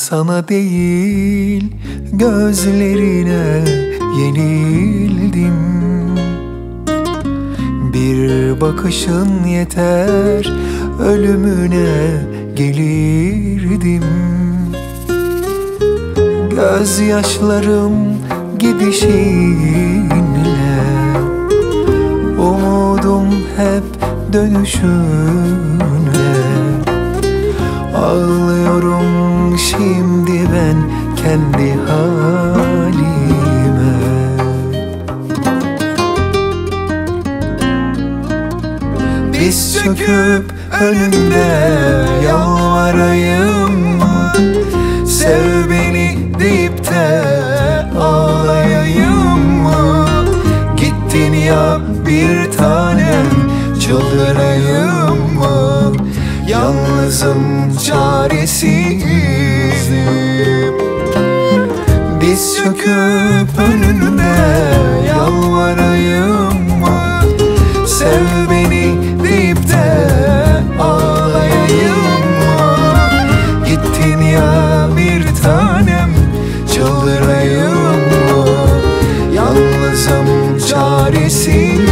Sana değil gözlerine yenildim. Bir bakışın yeter, ölümüne gelirdim. Gözyaşlarım gidişinle, umudum hep dönüşünle. Ağlıyorum şimdi ben kendi halime. Diz çöküp önünde yalvarayım mı? Sev beni deyip de ağlayayım mı? Gittin ya bir tanem, çıldırayım mı? Yalnızım, çaresizim. Diz çöküp önünde yalvarayım mı? Sev beni deyip de ağlayayım mı? Gittin ya bir tanem, çıldırayım mı? Yalnızım, çaresizim.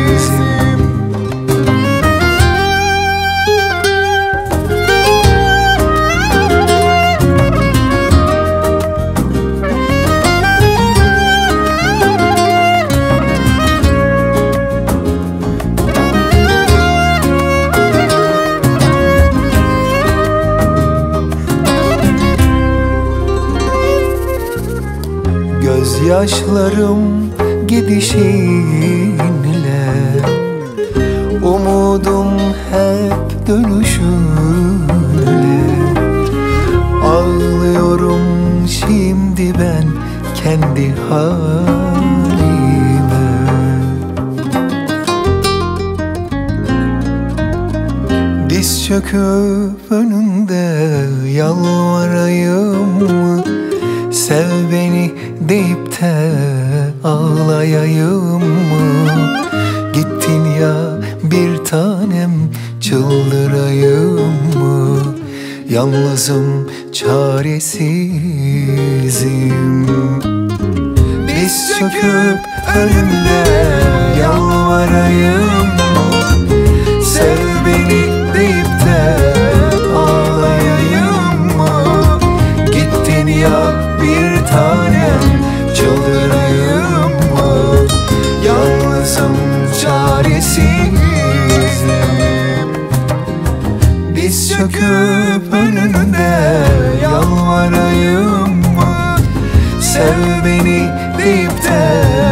Gözyaşlarım gidişinle, umudum hep dönüşünle. Ağlıyorum şimdi ben kendi halime. Diz çöküp önünde yalvarayım mı? Sev beni deyip de ağlayayım mı? Gittin ya bir tanem, çıldırayım mı? Yalnızım, çaresizim. Diz çöküp önünde yalvarayım mı? Sev beni deyip de ağlayayım mı? Gittin ya bir tanem, çıldırayım mı? Yalnızım, çaresizim. Diz çöküp önünde yalvarayım mı? Sev beni deyip de